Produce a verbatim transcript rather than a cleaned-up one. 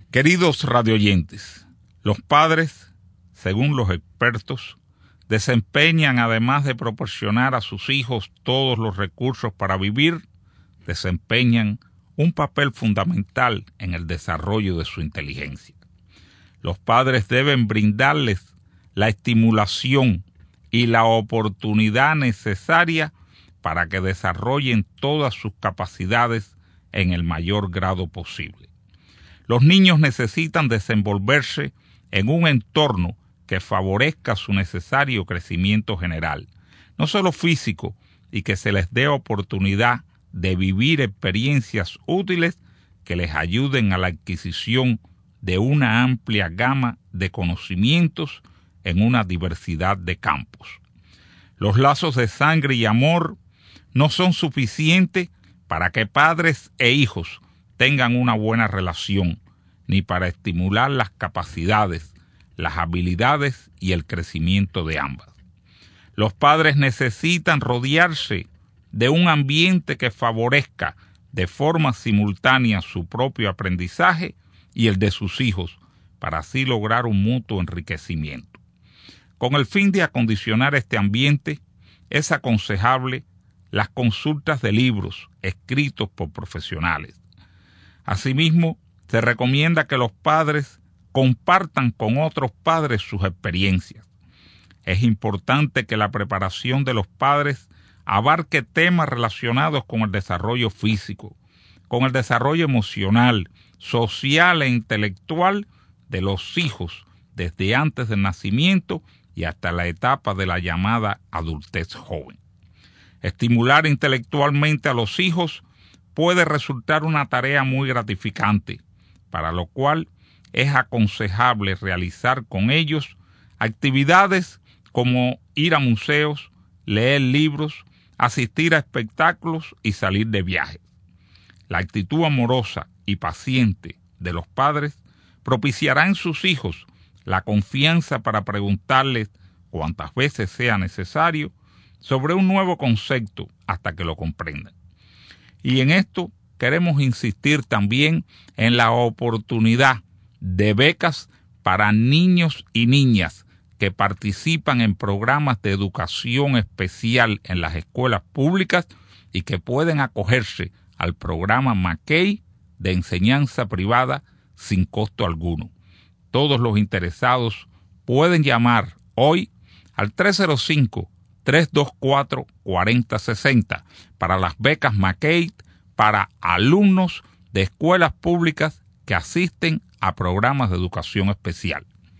Queridos radioyentes, los padres, según los expertos, desempeñan, además de proporcionar a sus hijos todos los recursos para vivir, desempeñan un papel fundamental en el desarrollo de su inteligencia. Los padres deben brindarles la estimulación y la oportunidad necesaria para que desarrollen todas sus capacidades en el mayor grado posible. Los niños necesitan desenvolverse en un entorno que favorezca su necesario crecimiento general, no solo físico, y que se les dé oportunidad de vivir experiencias útiles que les ayuden a la adquisición de una amplia gama de conocimientos en una diversidad de campos. Los lazos de sangre y amor no son suficientes para que padres e hijos tengan una buena relación, ni para estimular las capacidades, las habilidades y el crecimiento de ambas. Los padres necesitan rodearse de un ambiente que favorezca de forma simultánea su propio aprendizaje y el de sus hijos, para así lograr un mutuo enriquecimiento. Con el fin de acondicionar este ambiente, es aconsejable las consultas de libros escritos por profesionales. Asimismo, se recomienda que los padres compartan con otros padres sus experiencias. Es importante que la preparación de los padres abarque temas relacionados con el desarrollo físico, con el desarrollo emocional, social e intelectual de los hijos desde antes del nacimiento y hasta la etapa de la llamada adultez joven. Estimular intelectualmente a los hijos puede resultar una tarea muy gratificante, para lo cual es aconsejable realizar con ellos actividades como ir a museos, leer libros, asistir a espectáculos y salir de viajes. La actitud amorosa y paciente de los padres propiciará en sus hijos la confianza para preguntarles cuantas veces sea necesario sobre un nuevo concepto hasta que lo comprendan. Y en esto queremos insistir también en la oportunidad de becas para niños y niñas que participan en programas de educación especial en las escuelas públicas y que pueden acogerse al programa McKay de enseñanza privada sin costo alguno. Todos los interesados pueden llamar hoy al tres cero cinco, tres dos cuatro, cuatro cero seis cero para las becas McKay para alumnos de escuelas públicas que asisten a programas de educación especial.